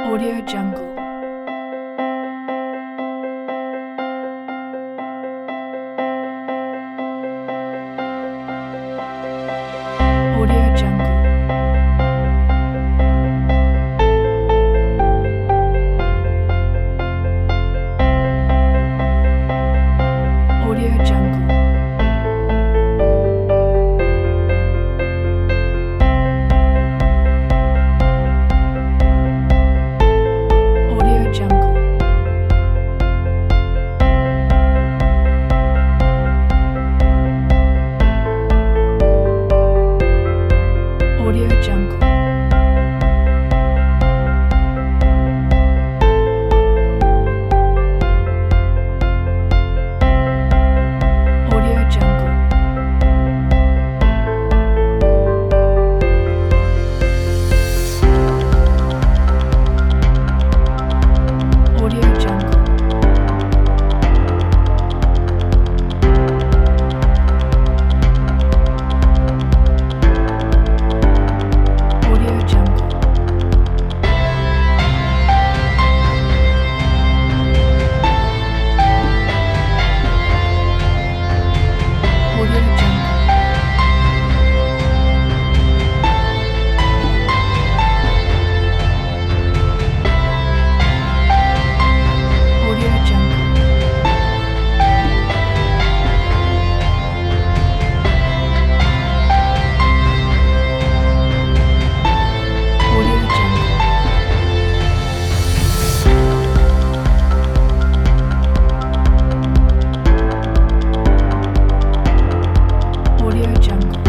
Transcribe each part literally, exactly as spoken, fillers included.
Audio Jungle. Audio Jungle. Audio Jungle. Audio Jungle. Audio Jungle. Audio Jungle. Audio Jungle. Audio Jungle. Audio Jungle. Audio Jungle. Audio Jungle. Audio Jungle.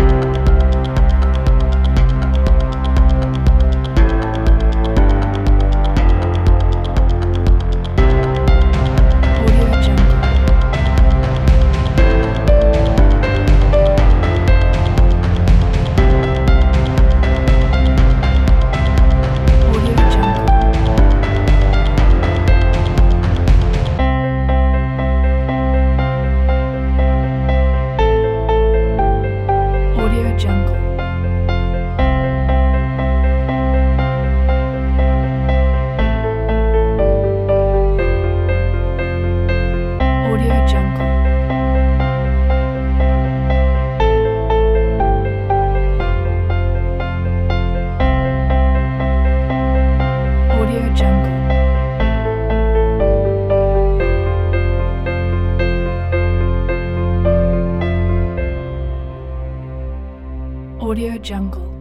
Audio Jungle. Audio Jungle. Audio Jungle. Audio Jungle. Audio Jungle. Audio Jungle.